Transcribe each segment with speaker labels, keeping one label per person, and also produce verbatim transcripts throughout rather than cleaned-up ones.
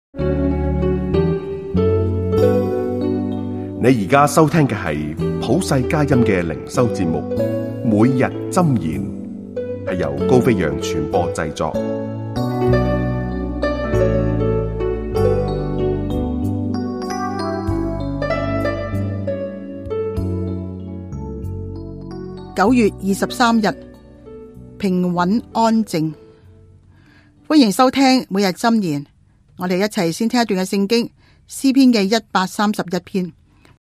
Speaker 1: 你而家收聽嘅係普世佳音嘅靈修節目，每日箴言，係由高飛揚傳播製作。
Speaker 2: 九月二十三日，平穩安靜。歡迎收聽每日箴言。我哋一齊先聽一段嘅聖經，詩篇嘅一百三十一篇。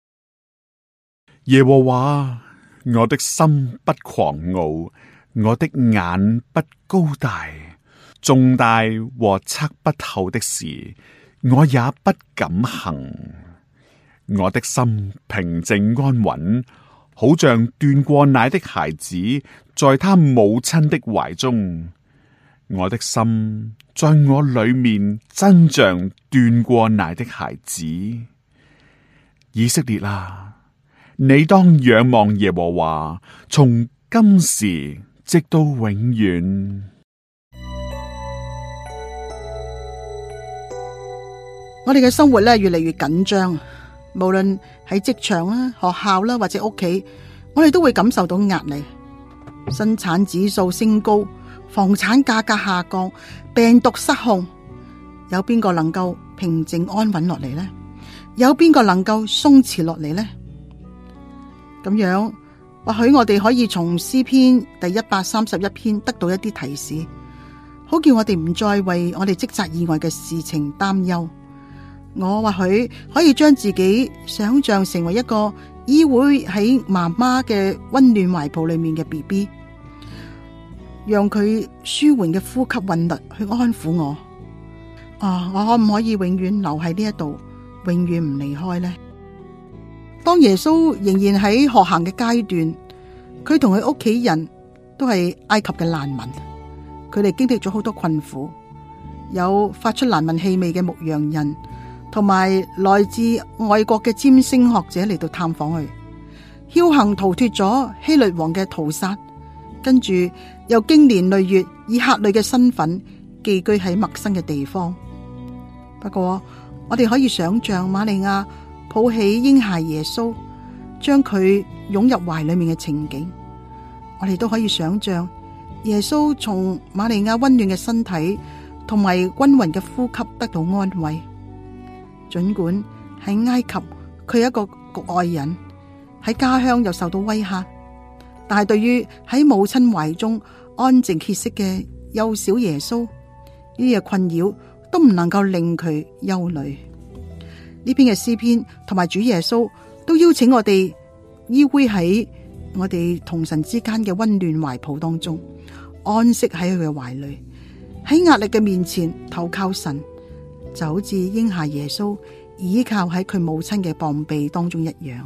Speaker 3: 耶和華，我的心不狂傲，我的眼不高大，重大和測不透的事，我也不敢行。我的心平靜安穩，好像斷過奶的孩子，在他母親的懷中。我的心在我裏面，真像斷過奶的孩子。以色列啊，你當仰望耶和華，從今時直到永遠。
Speaker 2: 我哋嘅生活咧越嚟越緊張，無論喺職場啦、學校啦或者屋企，我哋都會感受到壓力。生產指數升高，房產價格下降，病毒失控，有邊個能夠平靜安穩落嚟呢？有邊個能夠鬆弛落嚟呢？咁樣，或許我哋可以從詩篇第一百三十一篇得到一啲提示，好叫我哋唔再為我哋職責以外嘅事情擔憂。我或許可以將自己想象成為一個依偎喺媽媽嘅溫暖懷抱裏面嘅 B B， 讓佢舒緩嘅呼吸韻律去安撫我。啊，我可唔可以永遠留喺呢一度，永遠唔離開呢？當耶穌仍然喺學行嘅階段，佢同佢屋企人都係埃及嘅難民，佢哋經歷咗好多困苦，有發出難聞氣味嘅牧羊人，同埋來自外國嘅占星學者嚟到探訪佢，僥倖逃脫咗希律王嘅屠殺，跟住又經年累月以客旅嘅身份寄居喺陌生嘅地方。不過我哋可以想象瑪利亞抱起嬰孩耶穌，將佢擁入懷裏面嘅情景。我哋都可以想象耶穌從瑪利亞溫暖嘅身體同埋均勻嘅呼吸得到安慰。盡管喺埃及佢係一個局外人，喺家鄉又受到威嚇，但係對於喺母親懷中安靜歇息嘅幼小耶穌，呢啲嘅困擾都唔能夠令佢憂慮。呢篇嘅詩篇同埋主耶穌都邀請我哋依偎喺我哋同神之間嘅溫暖懷抱當中，安息喺佢嘅懷裏，喺壓力嘅面前投靠神，就好似嬰孩耶穌倚靠喺佢母親嘅膀臂當中一樣。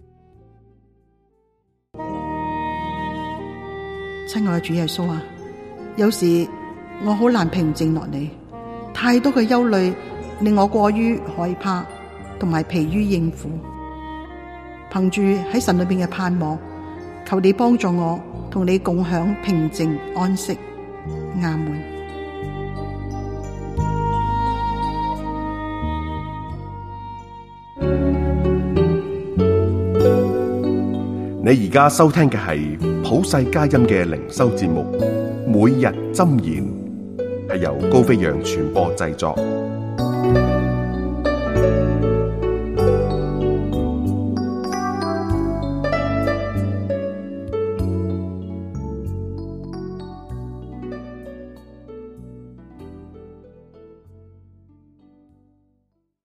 Speaker 2: 親愛嘅主耶穌啊，有時我好難平靜落嚟，太多嘅憂慮令我過於害怕，同埋疲於應付。憑住喺神裏邊嘅盼望，求你幫助我同你共享平靜安息。阿門。
Speaker 1: 你而家收聽嘅係普世佳音嘅靈修節目，每日箴言，係由高飛揚傳播製作。